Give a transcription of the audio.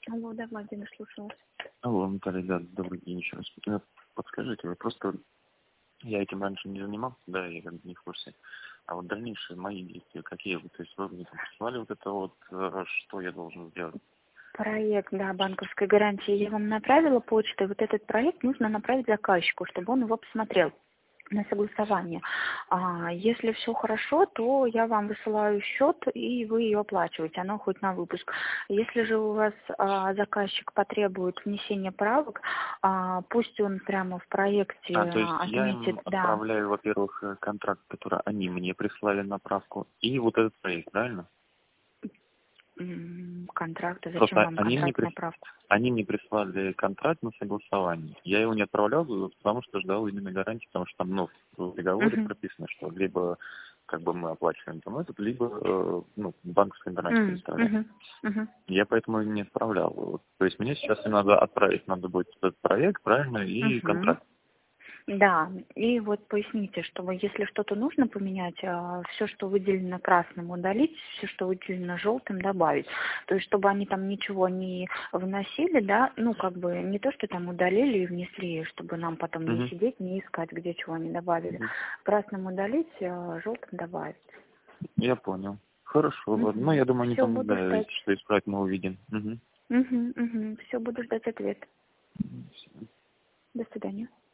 Алло, да, Владимир, слушаю вас. Алло, Наталья, да, добрый день еще раз. Подскажите, вы просто... Я этим раньше не занимался, да, я как бы не в курсе. А вот дальнейшие мои действия какие? То есть вы мне там прислали вот это вот, что я должен сделать? Проект, да, банковской гарантии я вам направила почтой. Вот этот проект нужно направить заказчику, чтобы он его посмотрел на согласование. Если все хорошо, то я вам высылаю счет, и вы ее оплачиваете, оно хоть на выпуск. Если же у вас заказчик потребует внесения правок, пусть он прямо в проекте То есть я отметит, им да, отправляю, во-первых, контракт, который они мне прислали на правку, и вот этот проект, правильно? контракт. А зачем Просто вам контракт на правку? они мне прислали контракт на согласование. Я его не отправлял, потому что ждал именно гарантии, потому что там, в договоре Мгм. прописано, что либо как бы мы оплачиваем там этот, либо банковская гарантия предоставляем. Мгм. Мгм. Я поэтому не отправлял. То есть мне сейчас им надо отправить, надо будет этот проект, правильно, и Мгм. контракт. Да, и вот поясните, чтобы если что-то нужно поменять, все, что выделено красным, удалить, все, что выделено желтым, добавить. То есть, чтобы они там ничего не вносили, да, как бы не то, что там удалили и внесли, чтобы нам потом не Мгм. сидеть, не искать, где чего они добавили. Красным удалить, желтым добавить. Я понял. Хорошо, ладно. Ну, я думаю, они Все, там, буду да, ждать. если что исправить, мы увидим. Угу. Все, буду ждать ответ. До свидания.